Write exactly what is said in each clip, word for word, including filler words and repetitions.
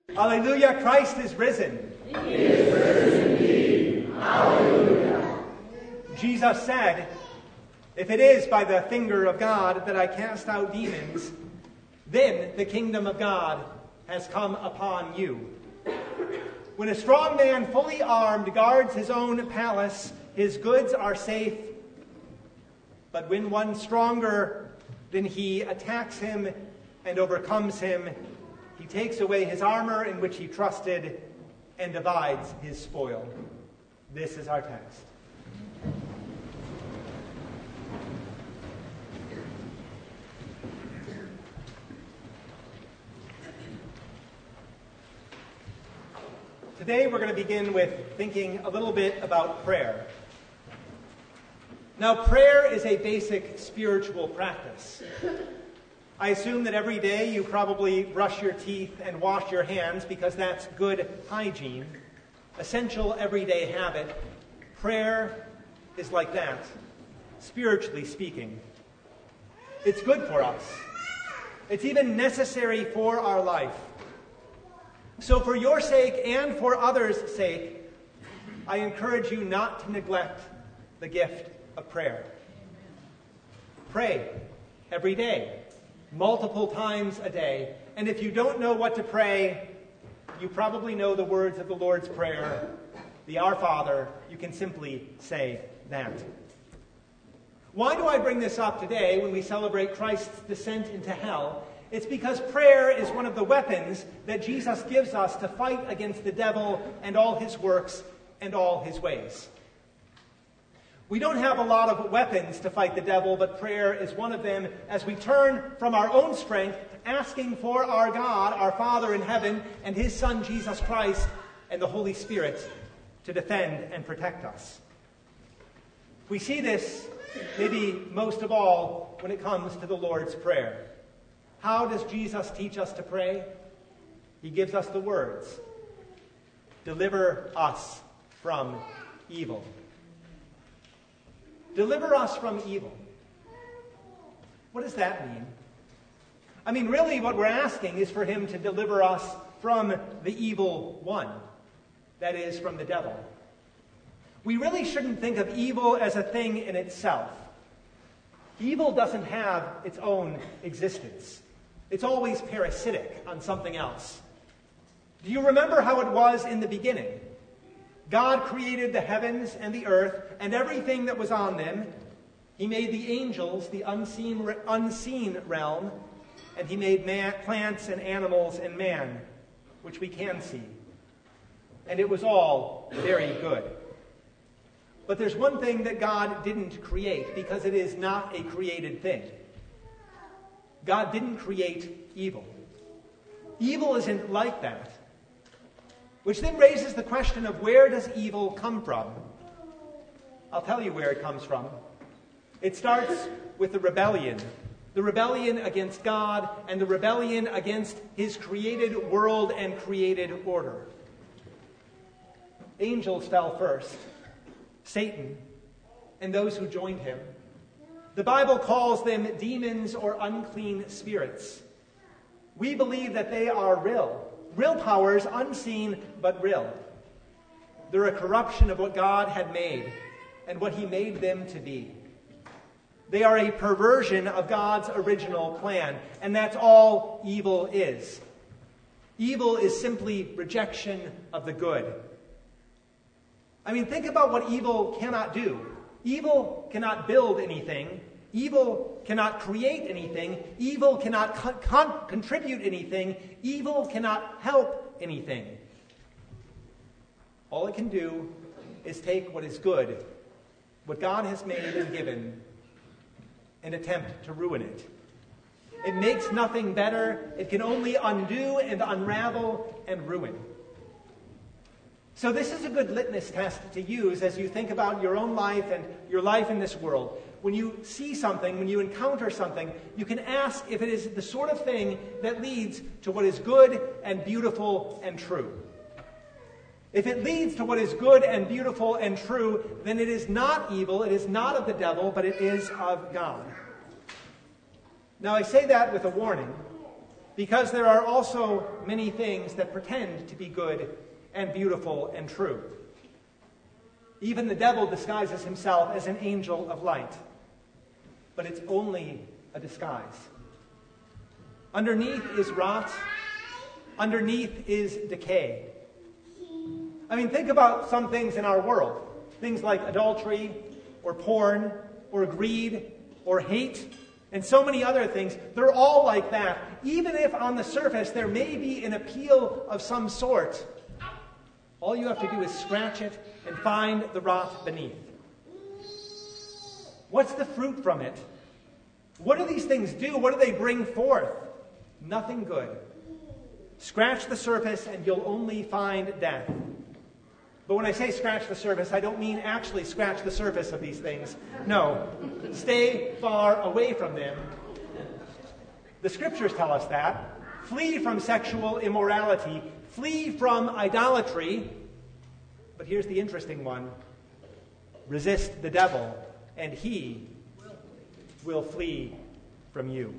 Hallelujah, Christ is risen. He is risen indeed. Hallelujah. Jesus said, if it is by the finger of God that I cast out demons, then the kingdom of God has come upon you. When a strong man fully armed guards his own palace, his goods are safe. But when one stronger than he attacks him and overcomes him, he takes away his armor in which he trusted and divides his spoil. This is our text. Today we're going to begin with thinking a little bit about prayer. Now, prayer is a basic spiritual practice. I assume that every day you probably brush your teeth and wash your hands because that's good hygiene. Essential everyday habit. Prayer is like that, spiritually speaking. It's good for us. It's even necessary for our life. So for your sake and for others' sake, I encourage you not to neglect the gift of prayer. Pray every day, multiple times a day. And if you don't know what to pray, you probably know the words of the Lord's Prayer, the Our Father. You can simply say that. Why do I bring this up today when we celebrate Christ's descent into hell? It's because prayer is one of the weapons that Jesus gives us to fight against the devil and all his works and all his ways. We don't have a lot of weapons to fight the devil, but prayer is one of them as we turn from our own strength, asking for our God, our Father in heaven, and his Son, Jesus Christ, and the Holy Spirit to defend and protect us. We see this, maybe most of all, when it comes to the Lord's Prayer. How does Jesus teach us to pray? He gives us the words, deliver us from evil. Deliver us from evil. What does that mean? I mean, really what we're asking is for him to deliver us from the evil one. That is, from the devil. We really shouldn't think of evil as a thing in itself. Evil doesn't have its own existence. It's always parasitic on something else. Do you remember how it was in the beginning? God created the heavens and the earth and everything that was on them. He made the angels, the unseen, unseen realm, and he made man, plants and animals and man, which we can see. And it was all very good. But there's one thing that God didn't create because it is not a created thing. God didn't create evil. Evil isn't like that. Which then raises the question of where does evil come from? I'll tell you where it comes from. It starts with the rebellion. The rebellion against God and the rebellion against his created world and created order. Angels fell first. Satan and those who joined him. The Bible calls them demons or unclean spirits. We believe that they are real. Real powers, unseen but real. They're a corruption of what God had made and what he made them to be. They are a perversion of God's original plan, and that's all evil is. Evil is simply rejection of the good. I mean, think about what evil cannot do. Evil cannot build anything. Evil cannot create anything. Evil cannot con- con- contribute anything. Evil cannot help anything. All it can do is take what is good, what God has made and given, and attempt to ruin it. It makes nothing better. It can only undo and unravel and ruin. So this is a good litmus test to use as you think about your own life and your life in this world. When you see something, when you encounter something, you can ask if it is the sort of thing that leads to what is good and beautiful and true. If it leads to what is good and beautiful and true, then it is not evil, it is not of the devil, but it is of God. Now I say that with a warning, because there are also many things that pretend to be good and beautiful and true. Even the devil disguises himself as an angel of light, but it's only a disguise. Underneath is rot. Underneath is decay. I mean, think about some things in our world. Things like adultery, or porn, or greed, or hate, and so many other things. They're all like that. Even if on the surface there may be an appeal of some sort, all you have to do is scratch it and find the rot beneath. What's the fruit from it? What do these things do? What do they bring forth? Nothing good. Scratch the surface and you'll only find death. But when I say scratch the surface, I don't mean actually scratch the surface of these things. No, stay far away from them. The scriptures tell us that. Flee from sexual immorality. Flee from idolatry. But here's the interesting one. Resist the devil, and he will flee from you.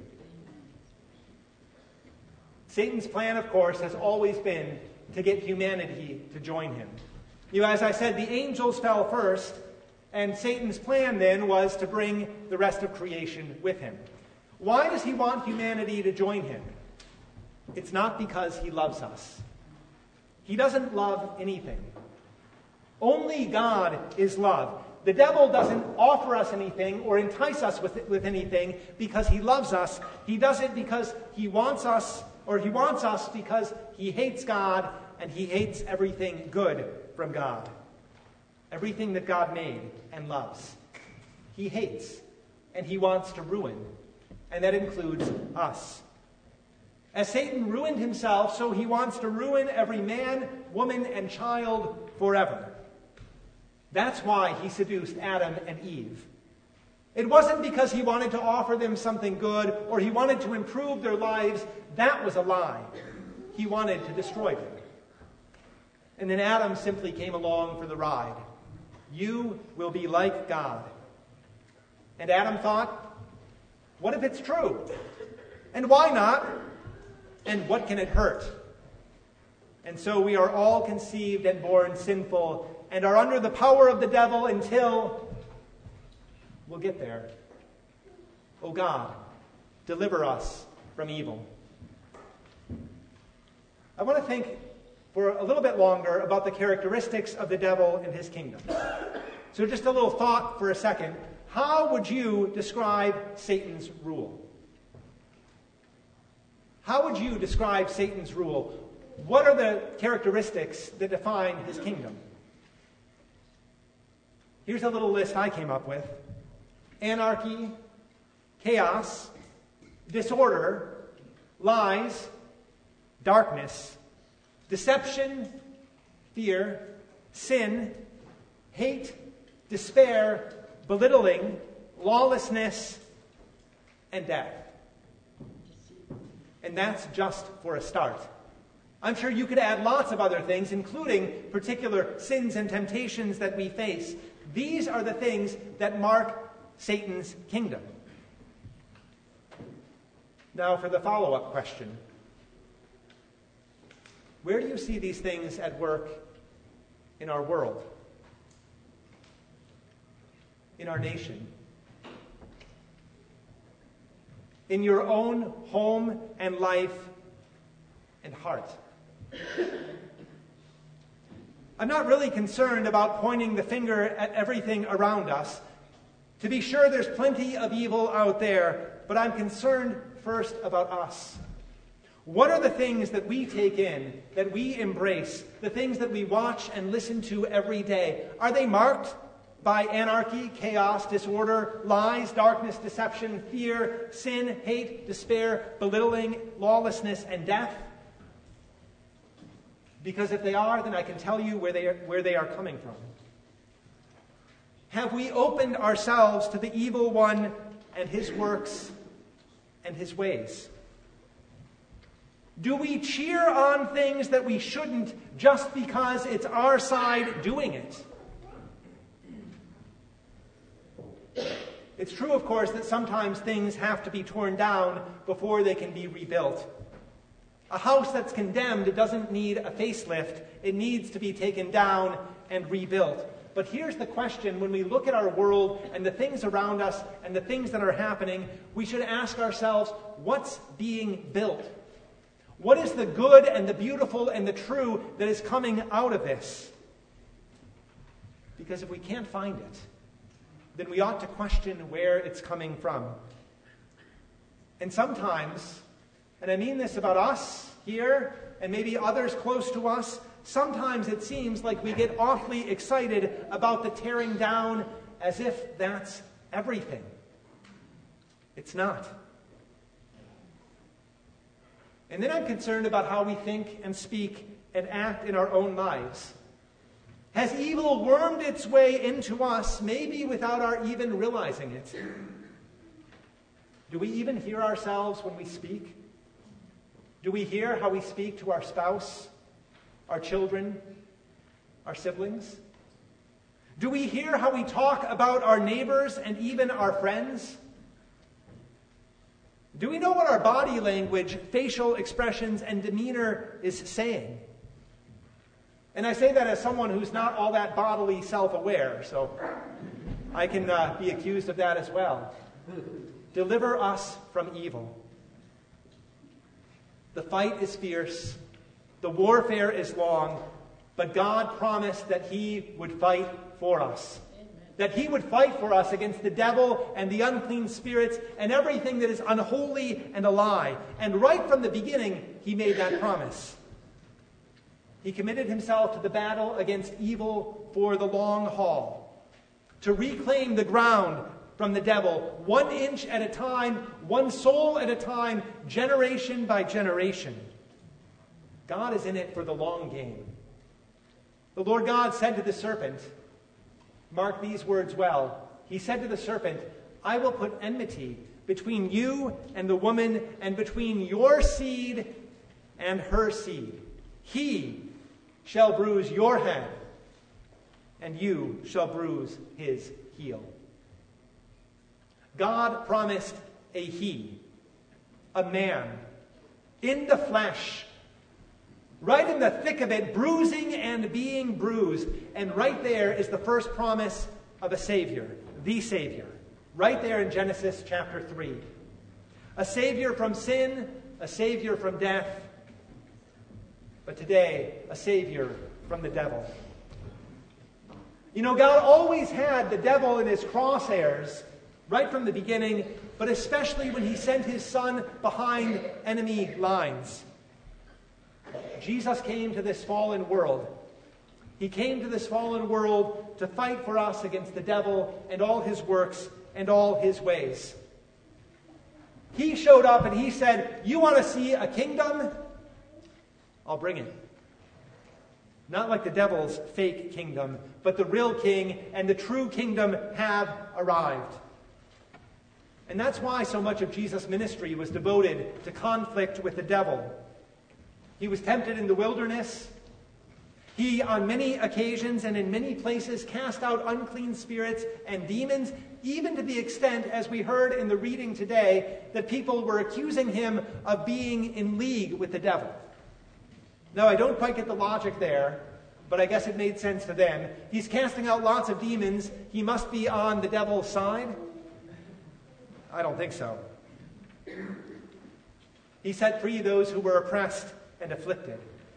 Satan's plan, of course, has always been to get humanity to join him. You know, as I said, the angels fell first, and Satan's plan then was to bring the rest of creation with him. Why does he want humanity to join him? It's not because he loves us. He doesn't love anything. Only God is love. The devil doesn't offer us anything or entice us with, with anything because he loves us. He does it because he wants us, or he wants us because he hates God and he hates everything good from God. Everything that God made and loves. He hates and he wants to ruin. And that includes us. As Satan ruined himself, so he wants to ruin every man, woman, and child forever. That's why he seduced Adam and Eve. It wasn't because he wanted to offer them something good or he wanted to improve their lives. That was a lie. He wanted to destroy them. And then Adam simply came along for the ride. You will be like God. And Adam thought, what if it's true? And why not? And what can it hurt? And so we are all conceived and born sinful and are under the power of the devil until we'll get there. Oh God, deliver us from evil. I want to think for a little bit longer about the characteristics of the devil and his kingdom. So just a little thought for a second. How would you describe Satan's rule? How would you describe Satan's rule? What are the characteristics that define his kingdom? Here's a little list I came up with. Anarchy, chaos, disorder, lies, darkness, deception, fear, sin, hate, despair, belittling, lawlessness, and death. And that's just for a start. I'm sure you could add lots of other things, including particular sins and temptations that we face. These are the things that mark Satan's kingdom. Now for the follow-up question. Where do you see these things at work in our world? In our nation? In your own home and life and heart? I'm not really concerned about pointing the finger at everything around us. To be sure, there's plenty of evil out there, but I'm concerned first about us. What are the things that we take in, that we embrace, the things that we watch and listen to every day? Are they marked by anarchy, chaos, disorder, lies, darkness, deception, fear, sin, hate, despair, belittling, lawlessness, and death? Because if they are, then I can tell you where they are, where they are coming from. Have we opened ourselves to the evil one and his works and his ways? Do we cheer on things that we shouldn't just because it's our side doing it? It's true, of course, that sometimes things have to be torn down before they can be rebuilt. A house that's condemned doesn't need a facelift. It needs to be taken down and rebuilt. But here's the question: when we look at our world and the things around us and the things that are happening, we should ask ourselves, what's being built? What is the good and the beautiful and the true that is coming out of this? Because if we can't find it, then we ought to question where it's coming from. And sometimes, and I mean this about us here and maybe others close to us, sometimes it seems like we get awfully excited about the tearing down as if that's everything. It's not. And then I'm concerned about how we think and speak and act in our own lives. Has evil wormed its way into us, maybe without our even realizing it? Do we even hear ourselves when we speak? Do we hear how we speak to our spouse, our children, our siblings? Do we hear how we talk about our neighbors and even our friends? Do we know what our body language, facial expressions, and demeanor is saying? And I say that as someone who's not all that bodily self-aware, so I can uh, be accused of that as well. Deliver us from evil. The fight is fierce. The warfare is long. But God promised that He would fight for us. Amen. That He would fight for us against the devil and the unclean spirits and everything that is unholy and a lie. And right from the beginning, He made that promise. He committed Himself to the battle against evil for the long haul, to reclaim the ground from the devil, one inch at a time, one soul at a time, generation by generation. God is in it for the long game. The Lord God said to the serpent, mark these words well, He said to the serpent, I will put enmity between you and the woman, and between your seed and her seed. He shall bruise your head, and you shall bruise his heel. God promised a he, a man, in the flesh, right in the thick of it, bruising and being bruised. And right there is the first promise of a Savior, the Savior, right there in Genesis chapter three. A Savior from sin, a Savior from death, but today, a Savior from the devil. You know, God always had the devil in His crosshairs right from the beginning, but especially when He sent His Son behind enemy lines. Jesus came to this fallen world. He came to this fallen world to fight for us against the devil and all his works and all his ways. He showed up and He said, you want to see a kingdom? I'll bring it. Not like the devil's fake kingdom, but the real king and the true kingdom have arrived. And that's why so much of Jesus' ministry was devoted to conflict with the devil. He was tempted in the wilderness. He, on many occasions and in many places, cast out unclean spirits and demons, even to the extent, as we heard in the reading today, that people were accusing Him of being in league with the devil. Now, I don't quite get the logic there, but I guess it made sense to them. He's casting out lots of demons. He must be on the devil's side? I don't think so. He set free those who were oppressed and afflicted.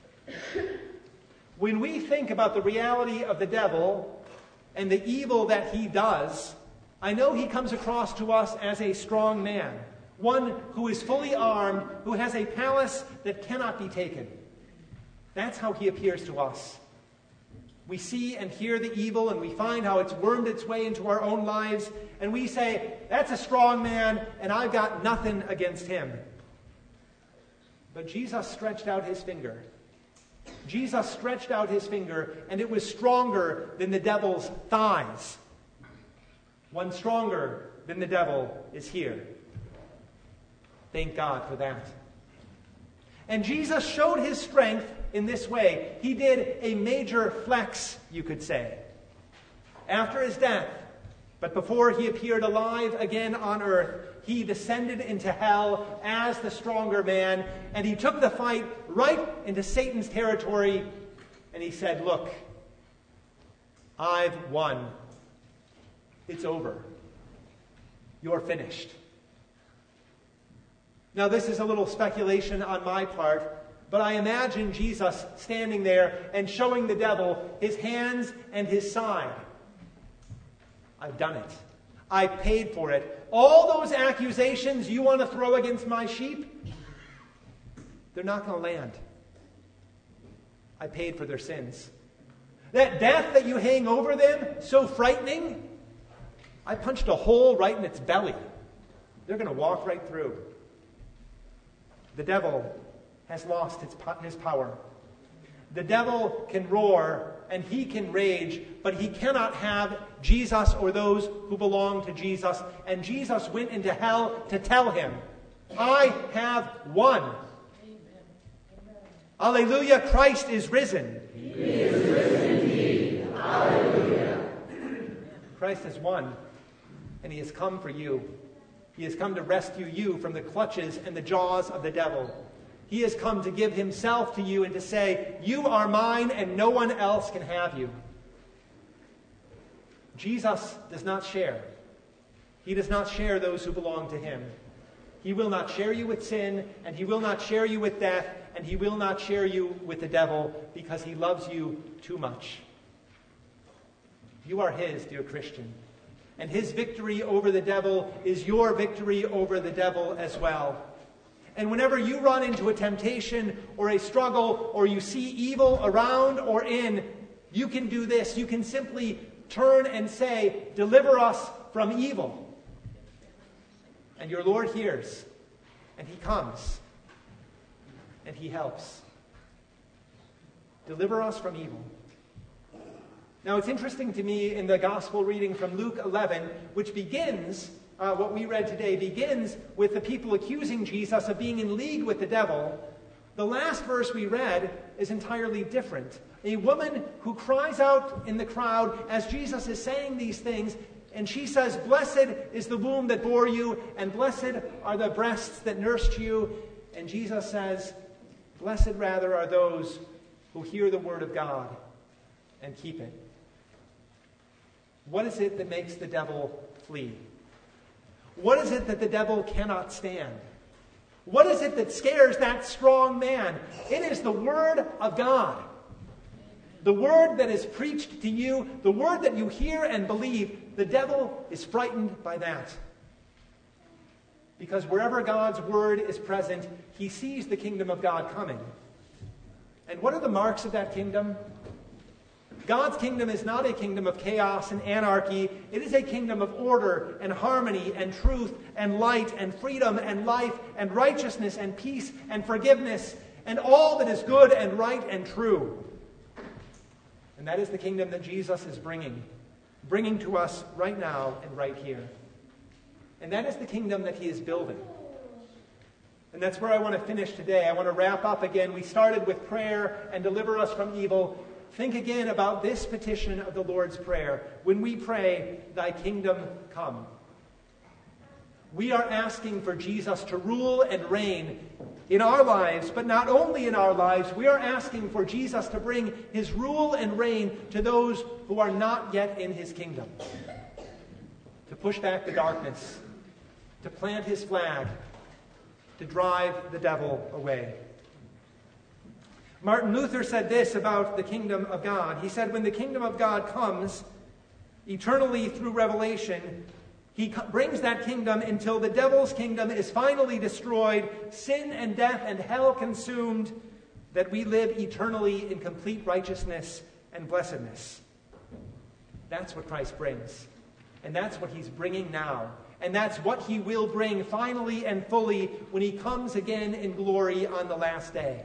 When we think about the reality of the devil and the evil that he does, I know he comes across to us as a strong man, one who is fully armed, who has a palace that cannot be taken. That's how he appears to us. We see and hear the evil, and we find how it's wormed its way into our own lives, and we say, that's a strong man, and I've got nothing against him. But Jesus stretched out His finger. Jesus stretched out His finger, and it was stronger than the devil's thighs. One stronger than the devil is here. Thank God for that. And Jesus showed His strength in this way. He did a major flex, you could say. After His death, but before He appeared alive again on earth, he descended into hell as the stronger man, and he took the fight right into Satan's territory, and he said, look, I've won. It's over. You're finished. Now, this is a little speculation on my part, but I imagine Jesus standing there and showing the devil his hands and his side. I've done it. I paid for it. All those accusations you want to throw against my sheep, they're not going to land. I paid for their sins. That death that you hang over them, so frightening, I punched a hole right in its belly. They're going to walk right through. The devil has lost his, his power. The devil can roar and he can rage, but he cannot have Jesus or those who belong to Jesus. And Jesus went into hell to tell him, I have won. Amen. Alleluia, Christ is risen. He is risen indeed. Alleluia. Christ has won, and he has come for you. He has come to rescue you from the clutches and the jaws of the devil. He has come to give himself to you and to say, you are mine and no one else can have you. Jesus does not share. He does not share those who belong to him. He will not share you with sin, and he will not share you with death, and he will not share you with the devil, because he loves you too much. You are his, dear Christian. And his victory over the devil is your victory over the devil as well. And whenever you run into a temptation or a struggle, or you see evil around or in, you can do this. You can simply turn and say, deliver us from evil. And your Lord hears, and he comes, and he helps. Deliver us from evil. Now, it's interesting to me in the gospel reading from Luke eleven, which begins, uh, what we read today, begins with the people accusing Jesus of being in league with the devil. The last verse we read is entirely different. A woman who cries out in the crowd as Jesus is saying these things, and she says, blessed is the womb that bore you, and blessed are the breasts that nursed you. And Jesus says, blessed rather are those who hear the word of God and keep it. What is it that makes the devil flee? What is it that the devil cannot stand? What is it that scares that strong man? It is the word of God. The word that is preached to you, the word that you hear and believe. The devil is frightened by that. Because wherever God's word is present, he sees the kingdom of God coming. And what are the marks of that kingdom? God's kingdom is not a kingdom of chaos and anarchy. It is a kingdom of order and harmony and truth and light and freedom and life and righteousness and peace and forgiveness and all that is good and right and true. And that is the kingdom that Jesus is bringing, bringing to us right now and right here. And that is the kingdom that he is building. And that's where I want to finish today. I want to wrap up again. We started with prayer and deliver us from evil. Think again about this petition of the Lord's Prayer. When we pray, thy kingdom come. We are asking for Jesus to rule and reign in our lives, but not only in our lives. We are asking for Jesus to bring his rule and reign to those who are not yet in his kingdom. To push back the darkness, to plant his flag, to drive the devil away. Martin Luther said this about the kingdom of God. He said, when the kingdom of God comes eternally through revelation, he co- brings that kingdom until the devil's kingdom is finally destroyed, sin and death and hell consumed, that we live eternally in complete righteousness and blessedness. That's what Christ brings. And that's what he's bringing now. And that's what he will bring finally and fully when he comes again in glory on the last day.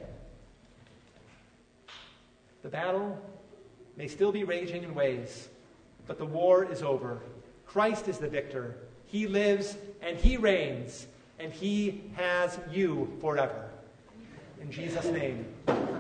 The battle may still be raging in waves, but the war is over. Christ is the victor. He lives and he reigns, and he has you forever. In Jesus' name.